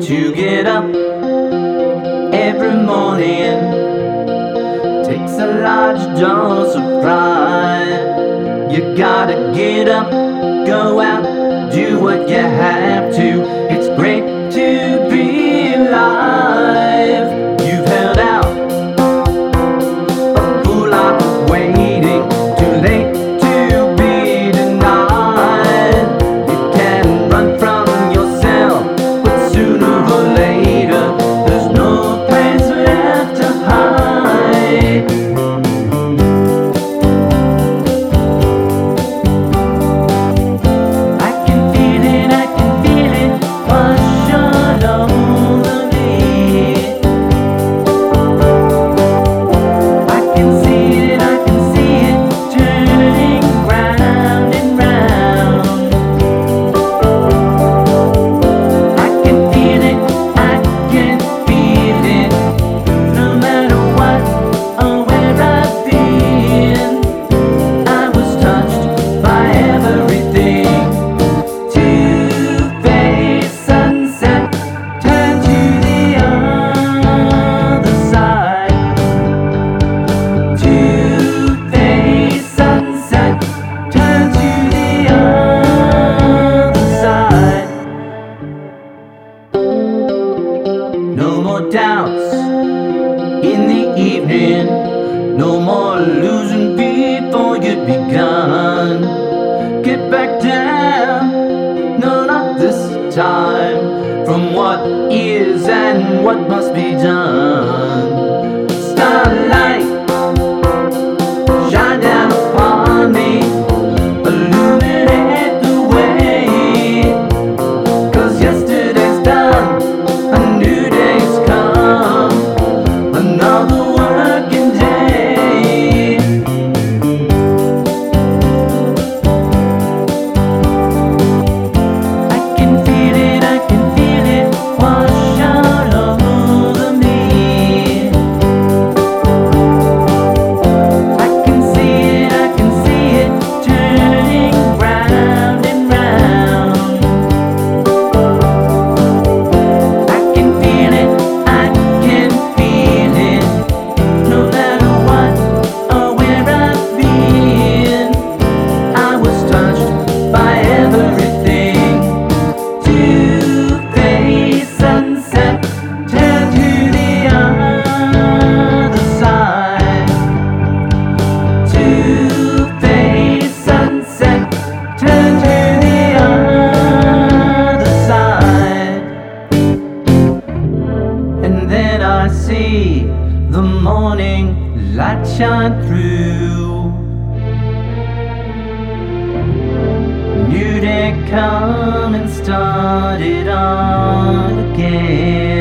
to get up every morning takes a large dose of pride. You gotta get up, go out, do what you have to. It's great to be alive. You've held out a full life of waiting, too late to be denied. You can run from yourself, but sooner or later there's no place left to hide. I can feel it wash all over me. I can see it turning round and round. I can feel it, no matter what or where I've been. I was touched by everything. To face sunset, turn to the other side. To face sunset, turn to the other side. No more doubts in the evening, no more losing before you'd begun. Get back down, no, not this time, from what is and what must be done. Starlight, shine down upon me, illuminate the way. 'Cause yesterday's done, a new day's come, another working day. I can feel it wash all over me. I can see it turning round and round. I can feel it, no matter what or where I've been. I was touched by everything. To face sunset, turn to the other side. To face sunset, turn to the other side. And then I see the morning light shine through. New day come and start it on again.